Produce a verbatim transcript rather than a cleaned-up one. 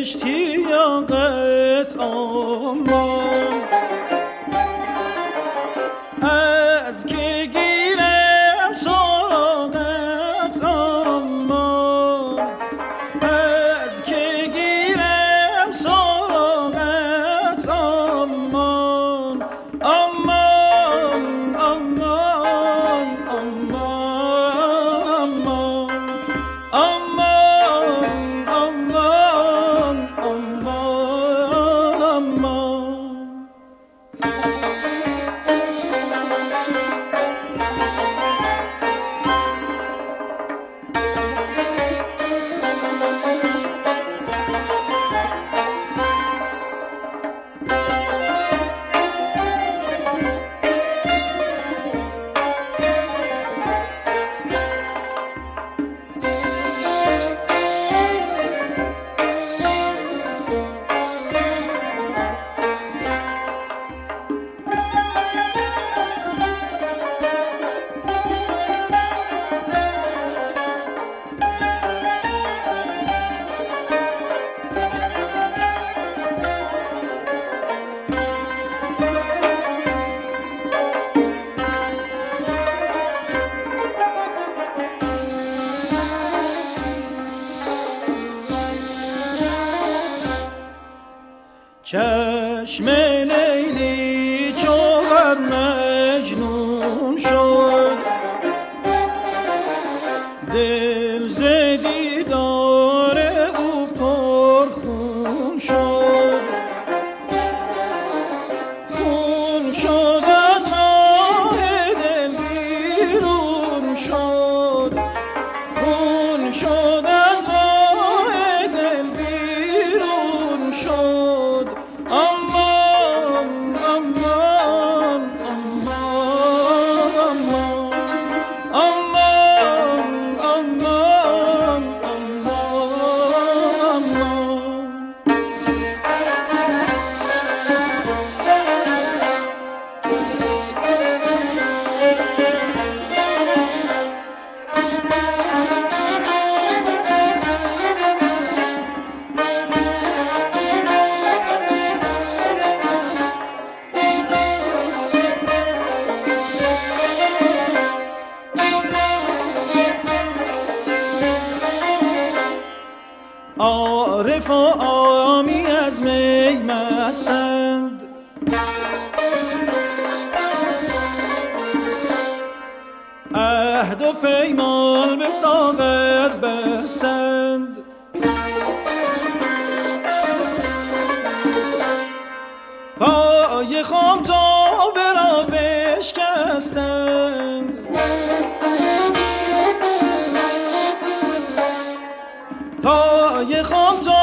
اشتیاقت آمان از که گیرم سراغت آمان از که گیرم سراغت آمان آمان آمان آمان آمان آمان آمان آمان چشم لیلی چو بر مجنون شد دل ز دیدار او پرخون شد خون شد از راه دل بیرون شد خون شد از راه دل بیرون شد aman aman aman aman aman aman عارف و عامی از می مستند عهد و پیمان به ساغر بستند پای خام تا برا بشکستند پای خام تا